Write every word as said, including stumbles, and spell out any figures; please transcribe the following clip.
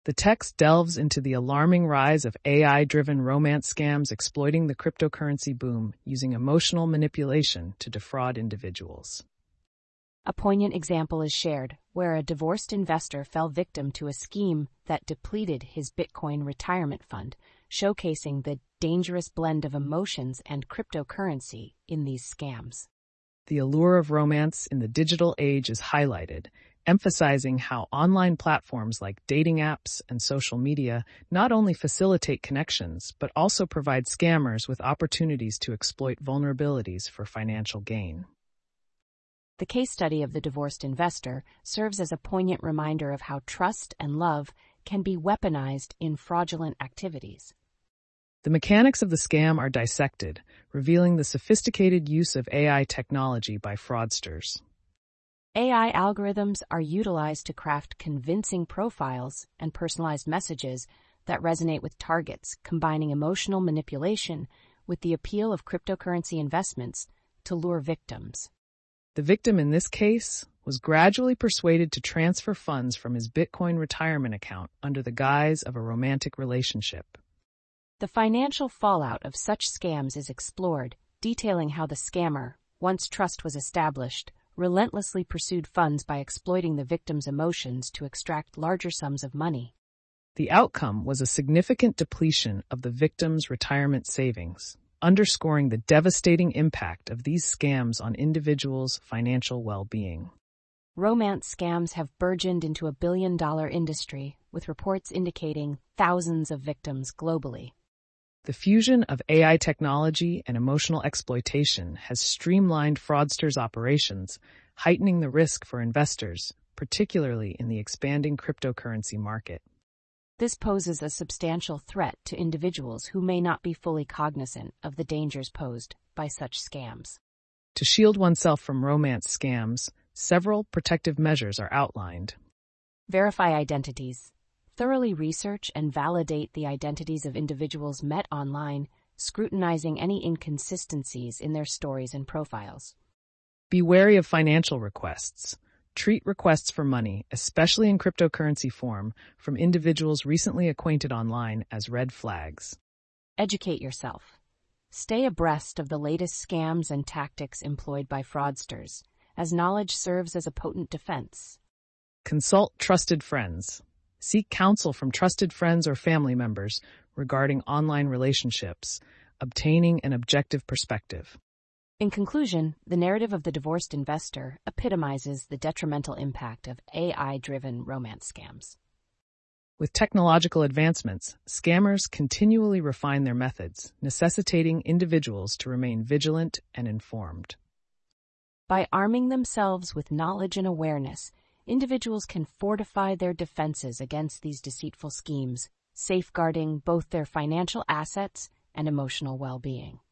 The text delves into the alarming rise of A I-driven romance scams exploiting the cryptocurrency boom using emotional manipulation to defraud individuals. A poignant example is shared, where a divorced investor fell victim to a scheme that depleted his Bitcoin retirement fund, showcasing the dangerous blend of emotions and cryptocurrency in these scams. The allure of romance in the digital age is highlighted, emphasizing how online platforms like dating apps and social media not only facilitate connections, but also provide scammers with opportunities to exploit vulnerabilities for financial gain. The case study of the divorced investor serves as a poignant reminder of how trust and love can be weaponized in fraudulent activities. The mechanics of the scam are dissected, revealing the sophisticated use of A I technology by fraudsters. A I algorithms are utilized to craft convincing profiles and personalized messages that resonate with targets, combining emotional manipulation with the appeal of cryptocurrency investments to lure victims. The victim in this case was gradually persuaded to transfer funds from his Bitcoin retirement account under the guise of a romantic relationship. The financial fallout of such scams is explored, detailing how the scammer, once trust was established, relentlessly pursued funds by exploiting the victim's emotions to extract larger sums of money. The outcome was a significant depletion of the victim's retirement savings, underscoring the devastating impact of these scams on individuals' financial well-being. Romance scams have burgeoned into a billion-dollar industry, with reports indicating thousands of victims globally. The fusion of A I technology and emotional exploitation has streamlined fraudsters' operations, heightening the risk for investors, particularly in the expanding cryptocurrency market. This poses a substantial threat to individuals who may not be fully cognizant of the dangers posed by such scams. To shield oneself from romance scams, several protective measures are outlined. Verify identities. Thoroughly research and validate the identities of individuals met online, scrutinizing any inconsistencies in their stories and profiles. Be wary of financial requests. Treat requests for money, especially in cryptocurrency form, from individuals recently acquainted online as red flags. Educate yourself. Stay abreast of the latest scams and tactics employed by fraudsters, as knowledge serves as a potent defense. Consult trusted friends. Seek counsel from trusted friends or family members regarding online relationships, obtaining an objective perspective. In conclusion, the narrative of the divorced investor epitomizes the detrimental impact of A I-driven romance scams. With technological advancements, scammers continually refine their methods, necessitating individuals to remain vigilant and informed. By arming themselves with knowledge and awareness, individuals can fortify their defenses against these deceitful schemes, safeguarding both their financial assets and emotional well-being.